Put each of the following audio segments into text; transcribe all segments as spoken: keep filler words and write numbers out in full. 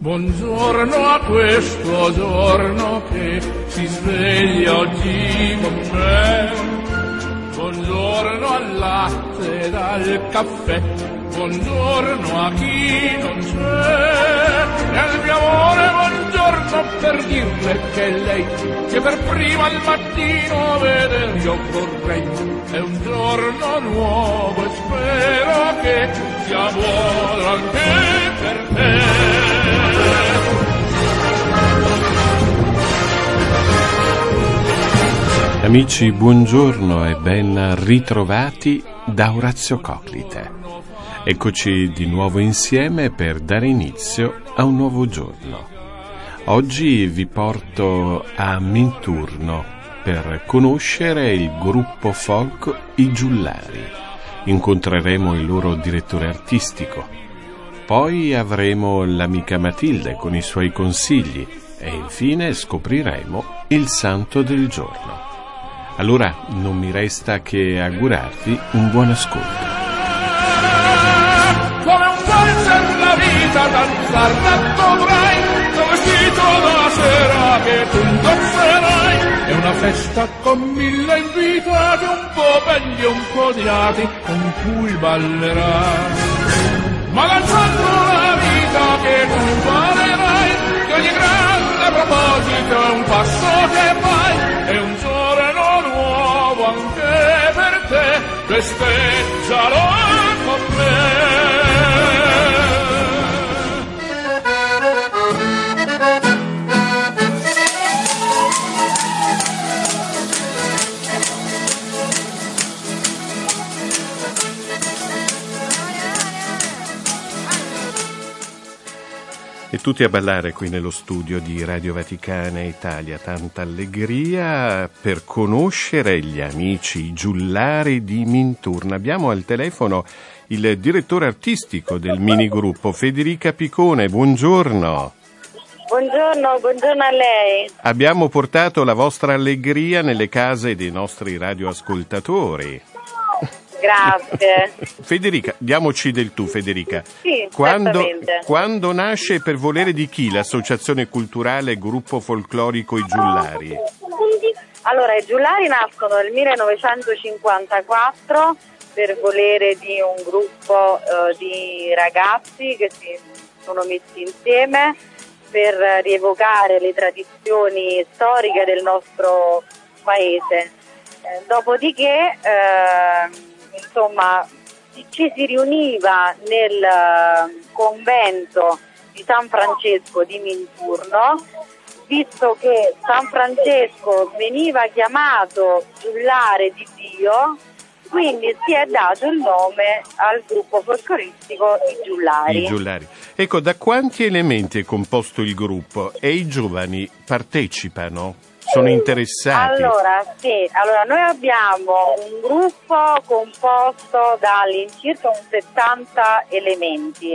Buongiorno a questo giorno che si sveglia oggi con me. Buongiorno al latte e al caffè. Buongiorno a chi non c'è. E al mio amore buongiorno per dirle che lei, che per prima al mattino vedere io vorrei. È un giorno nuovo e spero che sia buono anche per te. Amici, buongiorno e ben ritrovati da Orazio Coclite. Eccoci di nuovo insieme per dare inizio a un nuovo giorno. Oggi vi porto a Minturno per conoscere il gruppo folk I Giullari. Incontreremo il loro direttore artistico. Poi avremo l'amica Matilde con i suoi consigli e infine scopriremo il santo del giorno. Allora non mi resta che augurarvi un buon ascolto. Come un valzer la vita danzarla dovrai, tuo vestito da sera che tu indosserai. È una festa con mille invitati, un po' belli e un po' odiati, con cui ballerai. Ma danzando la vita che tu imparerai, che ogni grande proposito è un passo che fai, è un giorno nuovo anche per te, festeggialo con me. E tutti a ballare qui nello studio di Radio Vaticana Italia, tanta allegria per conoscere gli amici Giullari di Minturno. Abbiamo al telefono il direttore artistico del minigruppo, Federica Picone, buongiorno. Buongiorno, buongiorno a lei. Abbiamo portato la vostra allegria nelle case dei nostri radioascoltatori. Grazie. Federica, diamoci del tu, Federica. Sì, quando, certamente. quando nasce e per volere di chi l'associazione culturale Gruppo Folclorico I Giullari? Allora, i Giullari nascono nel millenovecentocinquantaquattro per volere di un gruppo eh, di ragazzi che si sono messi insieme per rievocare le tradizioni storiche del nostro paese. Eh, dopodiché, eh, insomma, ci si riuniva nel convento di San Francesco di Minturno, visto che San Francesco veniva chiamato giullare di Dio, quindi si è dato il nome al gruppo folcloristico I Giullari. I Giullari. Ecco, da quanti elementi è composto il gruppo e i giovani partecipano? Sono interessati? Allora, sì, allora noi abbiamo un gruppo composto da all'incirca un settanta elementi,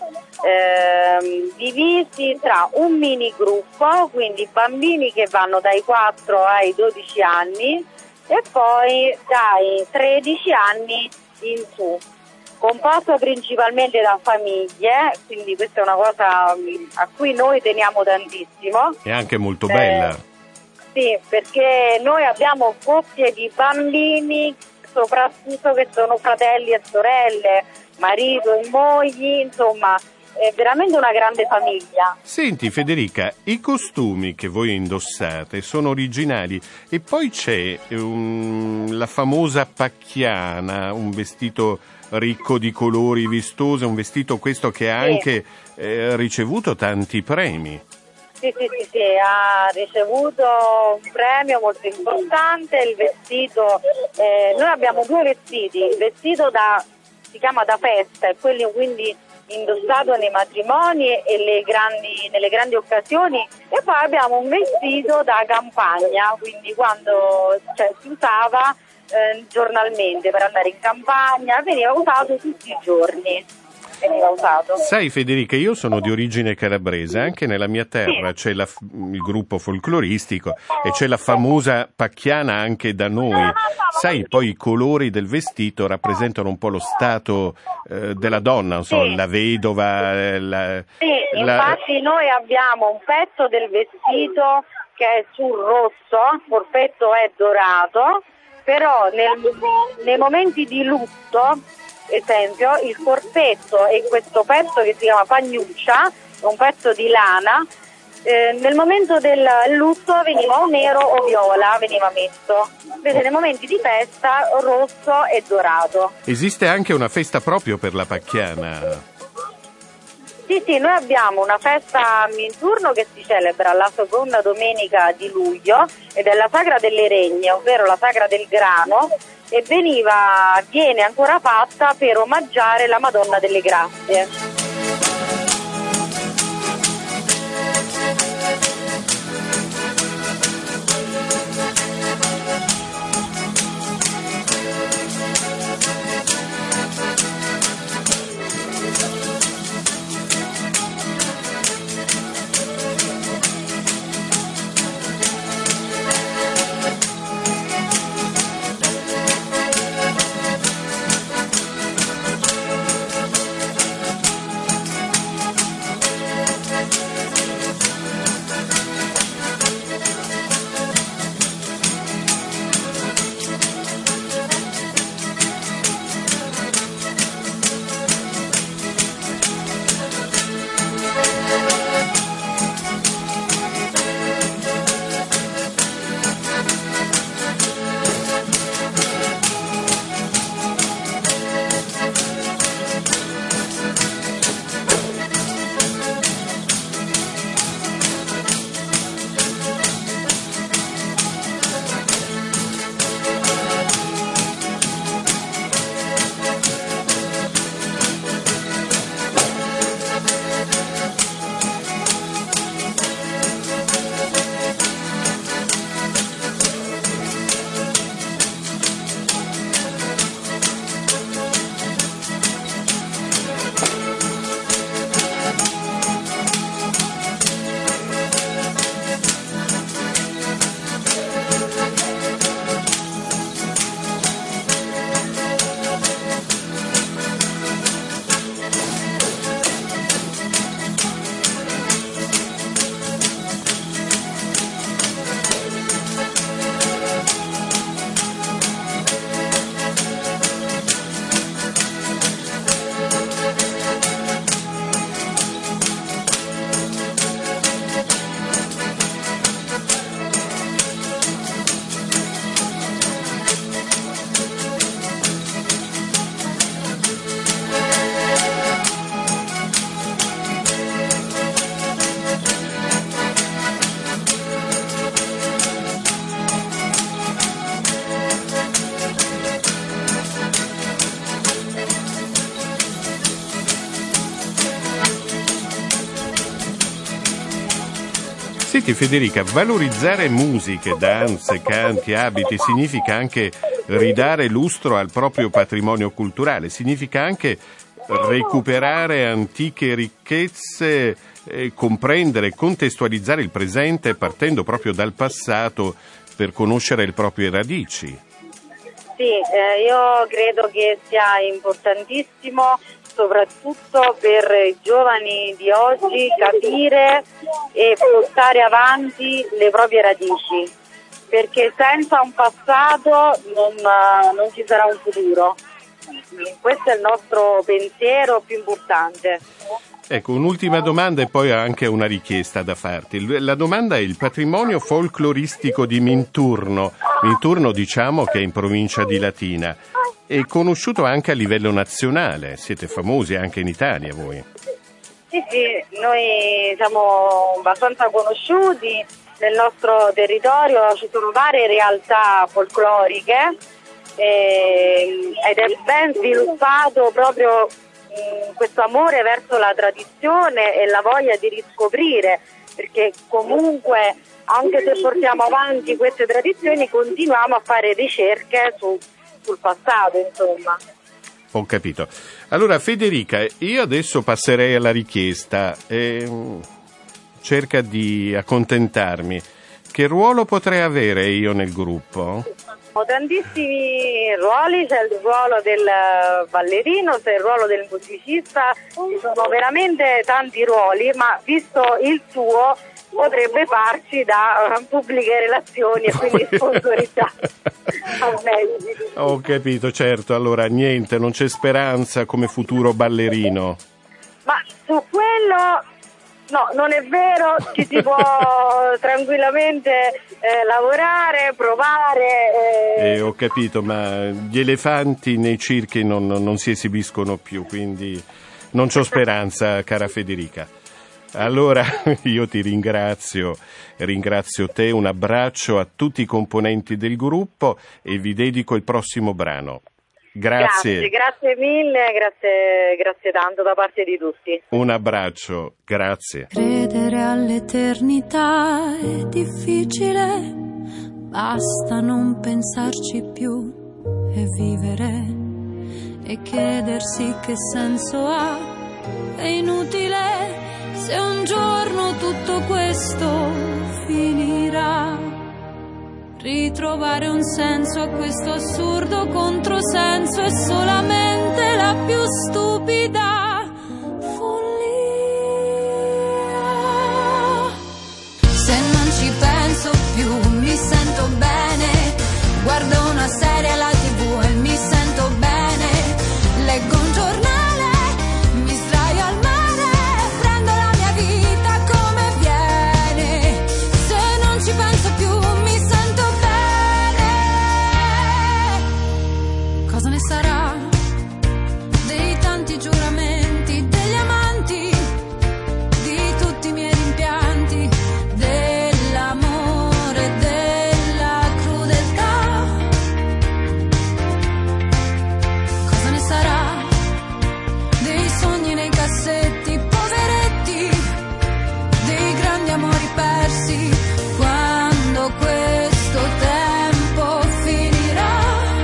ehm, divisi tra un mini gruppo, quindi bambini che vanno dai quattro ai dodici anni e poi dai tredici anni in su, composto principalmente da famiglie, quindi questa è una cosa a cui noi teniamo tantissimo. È anche molto bella. Eh, Sì, perché noi abbiamo coppie di bambini, soprattutto che sono fratelli e sorelle, marito e mogli, insomma, è veramente una grande famiglia. Senti Federica, i costumi che voi indossate sono originali e poi c'è um, la famosa pacchiana, un vestito ricco di colori vistosi, un vestito questo che ha Sì. anche eh, ricevuto tanti premi. Sì, sì, sì, sì, ha ricevuto un premio molto importante, il vestito, eh, noi abbiamo due vestiti, il vestito da, si chiama da festa, e quelli quindi indossato nei matrimoni e le grandi, nelle grandi occasioni, e poi abbiamo un vestito da campagna, quindi quando cioè, si usava eh, giornalmente per andare in campagna, veniva usato tutti i giorni. veniva usato. Sai Federica, io sono di origine calabrese, anche nella mia terra Sì. c'è la, il gruppo folcloristico e c'è la famosa pacchiana anche da noi. Sai, poi i colori del vestito rappresentano un po' lo stato eh, della donna, non so, Sì. la vedova. eh, La, Sì, la- infatti noi abbiamo un pezzo del vestito che è sul rosso, il corpetto è dorato, però nel, nei momenti di lutto, esempio, il corpetto e questo pezzo che si chiama pagnuccia, un pezzo di lana, eh, nel momento del lutto veniva o nero o viola, veniva messo, invece nei momenti di festa rosso e dorato. Esiste anche una festa proprio per la pacchiana. Sì, sì, noi abbiamo una festa a Minturno che si celebra la seconda domenica di luglio ed è la Sagra delle Regne, ovvero la Sagra del Grano, e veniva, viene ancora fatta per omaggiare la Madonna delle Grazie. Senti Federica, valorizzare musiche, danze, canti, abiti significa anche ridare lustro al proprio patrimonio culturale, significa anche recuperare antiche ricchezze, eh, comprendere e contestualizzare il presente partendo proprio dal passato per conoscere le proprie radici. Sì, eh, io credo che sia importantissimo soprattutto per i giovani di oggi capire e portare avanti le proprie radici, perché senza un passato non, non ci sarà un futuro. Questo è il nostro pensiero più importante. Ecco, un'ultima domanda e poi anche una richiesta da farti. La domanda è il patrimonio folcloristico di Minturno. Minturno diciamo che è in provincia di Latina. È conosciuto anche a livello nazionale, siete famosi anche in Italia voi. Sì, sì, noi siamo abbastanza conosciuti, nel nostro territorio ci sono varie realtà folcloriche eh, ed è ben sviluppato proprio mh, questo amore verso la tradizione e la voglia di riscoprire, perché comunque anche se portiamo avanti queste tradizioni continuiamo a fare ricerche su sul passato, insomma. Ho capito. Allora Federica, io adesso passerei alla richiesta. Eh, cerca di accontentarmi. Che ruolo potrei avere io nel gruppo? Ho tantissimi ruoli, c'è il ruolo del ballerino, c'è il ruolo del musicista, ci sono veramente tanti ruoli, ma visto il suo potrebbe farci da uh, pubbliche relazioni e quindi sponsorizzare al meglio. Ho capito, certo. Allora niente, non c'è speranza come futuro ballerino. Ma su quello no, non è vero, ci si può tranquillamente eh, lavorare, provare. Eh. Eh, ho capito, ma gli elefanti nei circhi non, non si esibiscono più, quindi non c'ho speranza, cara Federica. Allora io ti ringrazio, ringrazio te, un abbraccio a tutti i componenti del gruppo e vi dedico il prossimo brano. Grazie. Grazie, grazie mille, grazie, grazie tanto da parte di tutti. Un abbraccio, grazie. Credere all'eternità è difficile, basta non pensarci più e vivere e chiedersi che senso ha, è inutile se un giorno tutto questo finirà. Ritrovare un senso a questo assurdo controsenso è solamente la più stupida follia. Se non ci penso più mi sento bene, guardo una serie alla tivù e mi sento bene, leggo un giornale, mi sdraio al mare, prendo la mia vita come viene. Se non ci penso più mi sento bene. Cosa ne sarà dei tanti giuramenti, degli amanti, di tutti i miei rimpianti, dell'amore, della crudeltà? Cosa ne sarà dei sogni nei cassetti, poveretti, dei grandi amori persi, quando questo tempo finirà?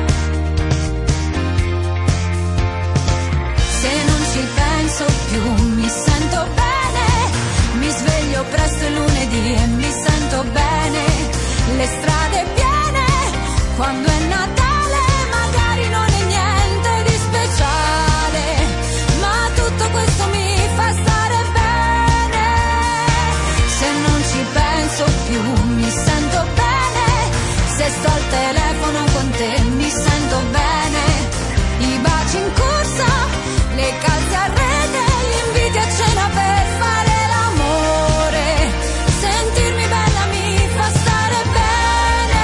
Se non ci penso più mi sento bene, mi sveglio presto il lunedì e mi sento bene, le strade piene, quando è Natale magari non è niente di speciale, ma tutto questo mi fa stare bene. Se non ci penso più mi sento bene, se sto al telefono con te mi sento bene, i baci in corsa, le calze a rete, gli inviti a cena per fare l'amore, sentirmi bella mi fa stare bene.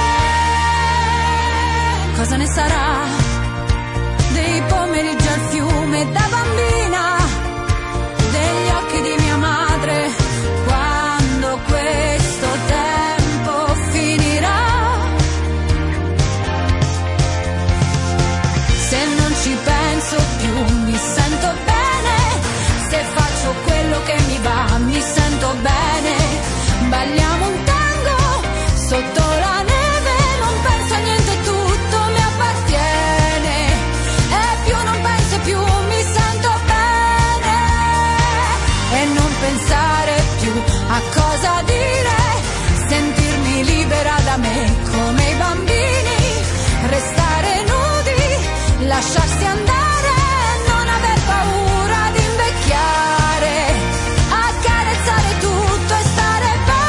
Cosa ne sarà dei pomeriggi al fiume da bambina, degli occhi di mia madre, quando questo tempo finirà? Se non ci penso più mi sento bene, se faccio quello che mi va mi sento bene, balliamo un tango sotto la neve, non penso a niente, tutto mi appartiene, e più non penso più mi sento bene, e non pensare più a cosa dire, sentirmi libera da me come i bambini, restare nudi, lasciarsi andare, non aver paura di invecchiare, accarezzare tutto e stare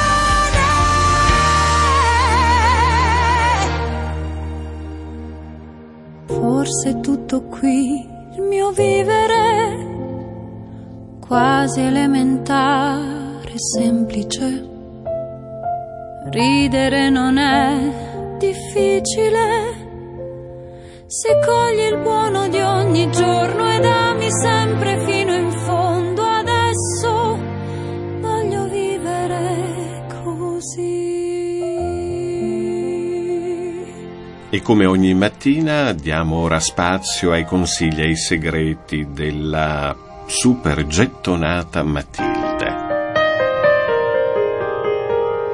bene. Forse tutto qui, il mio vivere, quasi elementare, semplice, ridere non è difficile, se cogli il buono di ogni giorno ed ami sempre fino in fondo, adesso voglio vivere così. E come ogni mattina diamo ora spazio ai consigli e ai segreti della super gettonata Matilde.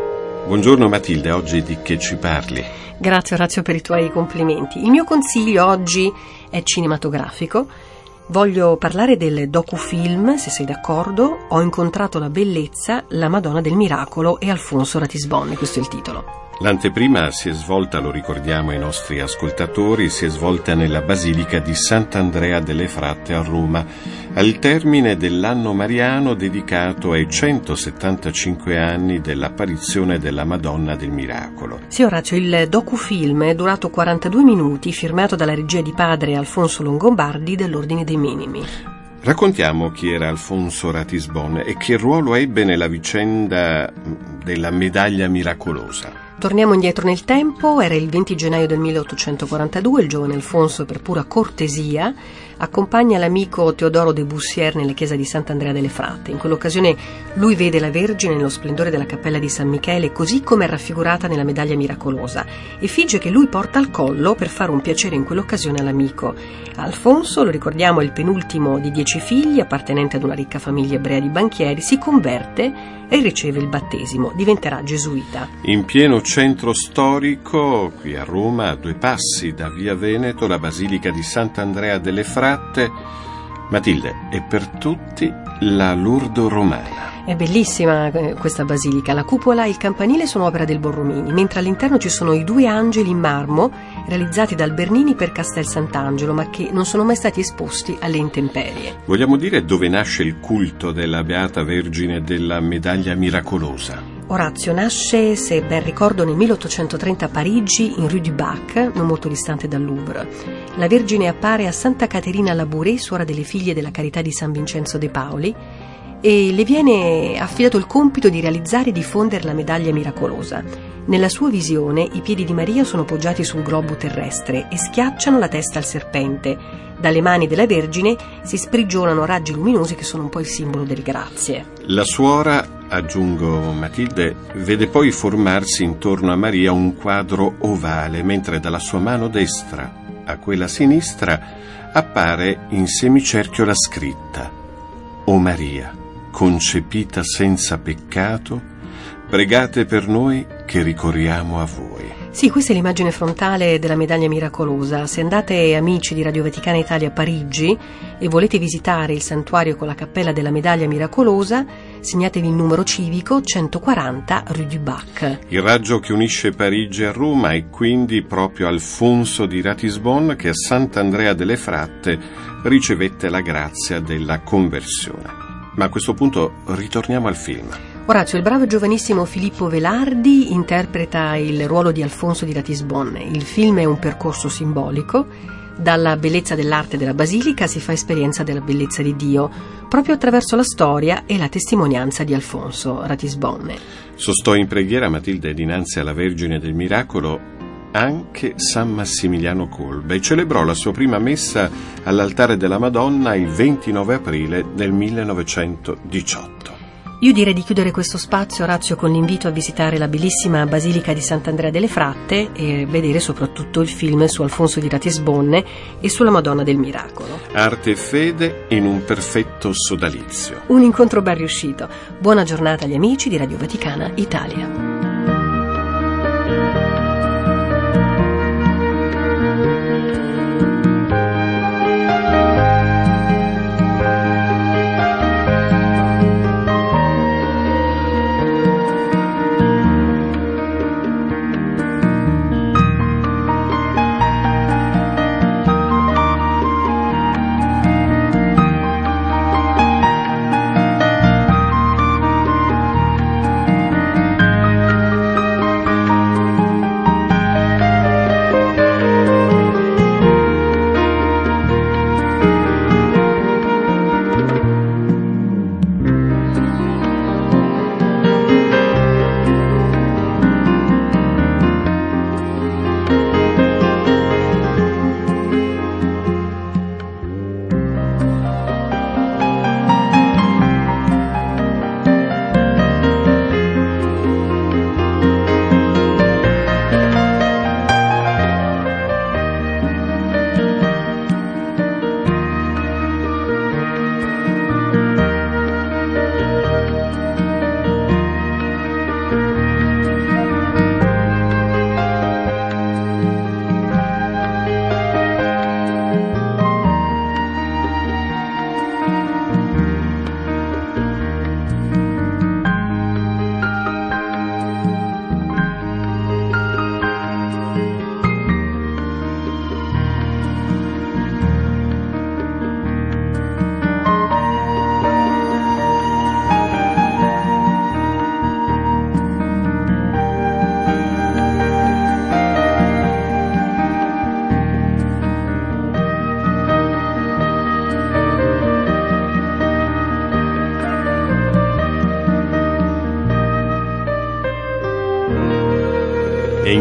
Buongiorno Matilde, oggi di che ci parli? Grazie Orazio per i tuoi complimenti. Il mio consiglio oggi è cinematografico. Voglio parlare del docufilm, se sei d'accordo, Ho incontrato la bellezza, la Madonna del Miracolo e Alfonso Ratisbonne, questo è il titolo. L'anteprima si è svolta, lo ricordiamo ai nostri ascoltatori, si è svolta nella Basilica di Sant'Andrea delle Fratte a Roma, al termine dell'anno mariano dedicato ai centosettantacinque anni dell'apparizione della Madonna del Miracolo. Sì Orazio, il docufilm è durato quarantadue minuti, firmato dalla regia di padre Alfonso Longobardi dell'Ordine dei Minimi. Raccontiamo chi era Alfonso Ratisbonne e che ruolo ebbe nella vicenda della medaglia miracolosa. Torniamo indietro nel tempo, era il venti gennaio del milleottocentoquarantadue, il giovane Alfonso, per pura cortesia, accompagna l'amico Teodoro de Bussier nella chiesa di Sant'Andrea delle Fratte. In quell'occasione lui vede la Vergine nello splendore della cappella di San Michele, così come è raffigurata nella medaglia miracolosa, e finge che lui porta al collo per fare un piacere in quell'occasione all'amico. Alfonso, lo ricordiamo, è il penultimo di dieci figli, appartenente ad una ricca famiglia ebrea di banchieri, si converte e riceve il battesimo, diventerà gesuita. In pieno centro storico, qui a Roma, a due passi da Via Veneto, la Basilica di Sant'Andrea delle Fratte. Matilde, è per tutti la Lourdes romana. È bellissima questa basilica, la cupola e il campanile sono opera del Borromini, mentre all'interno ci sono i due angeli in marmo realizzati dal Bernini per Castel Sant'Angelo, ma che non sono mai stati esposti alle intemperie. Vogliamo dire dove nasce il culto della Beata Vergine della medaglia miracolosa? Orazio, nasce, se ben ricordo, nel milleottocentotrenta a Parigi, in Rue du Bac, non molto distante dal Louvre. La Vergine appare a Santa Caterina Labouré, suora delle figlie della Carità di San Vincenzo de Paoli, e le viene affidato il compito di realizzare e diffondere la medaglia miracolosa. Nella sua visione i piedi di Maria sono poggiati sul globo terrestre e schiacciano la testa al serpente. Dalle mani della Vergine si sprigionano raggi luminosi che sono un po' il simbolo delle grazie. La suora, aggiungo Matilde, vede poi formarsi intorno a Maria un quadro ovale, mentre dalla sua mano destra a quella sinistra appare in semicerchio la scritta: O Maria, concepita senza peccato, pregate per noi che ricorriamo a voi. Sì, questa è l'immagine frontale della medaglia miracolosa. Se andate, amici di Radio Vaticana Italia, a Parigi e volete visitare il santuario con la cappella della medaglia miracolosa, segnatevi il numero civico centoquaranta Rue du Bac. Il raggio che unisce Parigi a Roma è quindi proprio Alfonso di Ratisbonne, che a Sant'Andrea delle Fratte ricevette la grazia della conversione. Ma a questo punto ritorniamo al film. Orazio, il bravo e giovanissimo Filippo Velardi interpreta il ruolo di Alfonso di Ratisbonne. Il film è un percorso simbolico. Dalla bellezza dell'arte della basilica si fa esperienza della bellezza di Dio, proprio attraverso la storia e la testimonianza di Alfonso Ratisbonne. Sostò in preghiera, Matilde, dinanzi alla Vergine del Miracolo anche San Massimiliano Kolbe e celebrò la sua prima messa all'altare della Madonna il ventinove aprile del millenovecentodiciotto. Io direi di chiudere questo spazio, Orazio, con l'invito a visitare la bellissima Basilica di Sant'Andrea delle Fratte e vedere soprattutto il film su Alfonso di Ratisbonne e sulla Madonna del Miracolo. Arte e fede in un perfetto sodalizio. Un incontro ben riuscito. Buona giornata agli amici di Radio Vaticana Italia.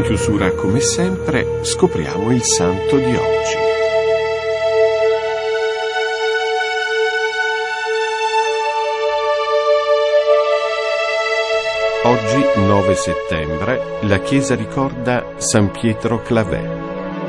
chiusura, come sempre, scopriamo il santo di oggi. Oggi, nove settembre, la Chiesa ricorda San Pietro Claver.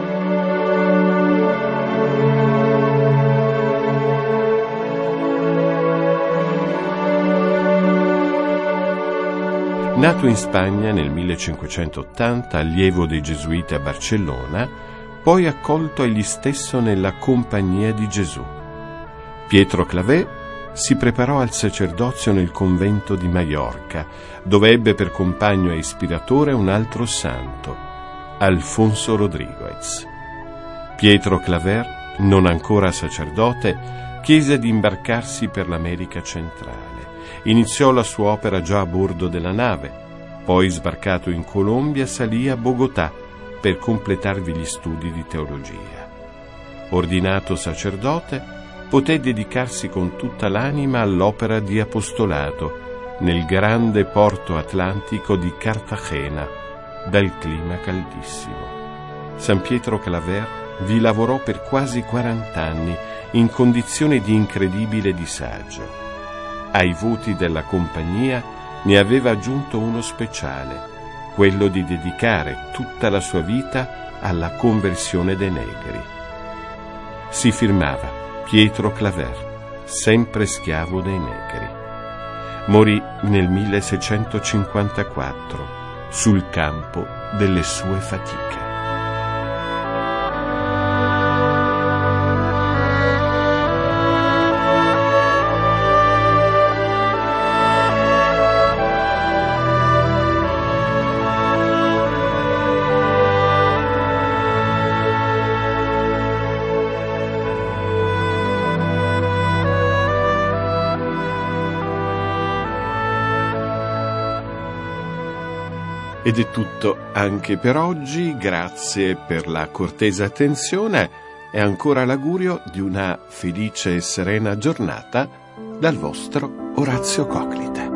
Nato in Spagna nel millecinquecentottanta, allievo dei Gesuiti a Barcellona, poi accolto egli stesso nella Compagnia di Gesù. Pietro Claver si preparò al sacerdozio nel convento di Maiorca, dove ebbe per compagno e ispiratore un altro santo, Alfonso Rodríguez. Pietro Claver, non ancora sacerdote, chiese di imbarcarsi per l'America centrale. Iniziò la sua opera già a bordo della nave, poi sbarcato in Colombia salì a Bogotà per completarvi gli studi di teologia. Ordinato sacerdote, poté dedicarsi con tutta l'anima all'opera di apostolato nel grande porto atlantico di Cartagena, dal clima caldissimo. San Pietro Claver vi lavorò per quasi quarant'anni in condizioni di incredibile disagio. Ai voti della compagnia ne aveva aggiunto uno speciale, quello di dedicare tutta la sua vita alla conversione dei negri. Si firmava Pietro Claver, sempre schiavo dei negri. Morì nel milleseicentocinquantaquattro sul campo delle sue fatiche. Ed è tutto anche per oggi, grazie per la cortese attenzione e ancora l'augurio di una felice e serena giornata dal vostro Orazio Coclite.